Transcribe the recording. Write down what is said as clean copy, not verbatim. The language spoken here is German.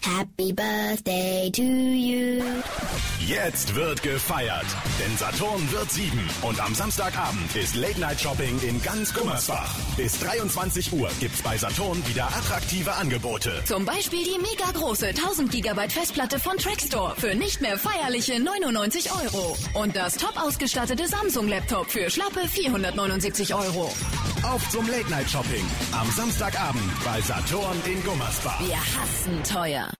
Happy Birthday to you. Jetzt wird gefeiert, denn Saturn wird 7 und am Samstagabend ist Late Night Shopping in ganz Gummersbach. Bis 23 Uhr gibt's bei Saturn wieder attraktive Angebote. Zum Beispiel die mega große 1000 GB Festplatte von Trackstore für nicht mehr feierliche 99 €. Und das top ausgestattete Samsung-Laptop für schlappe 479 €. Auf zum Late Night Shopping am Samstagabend bei Saturn in Gummersbach. Wir hassen teuer.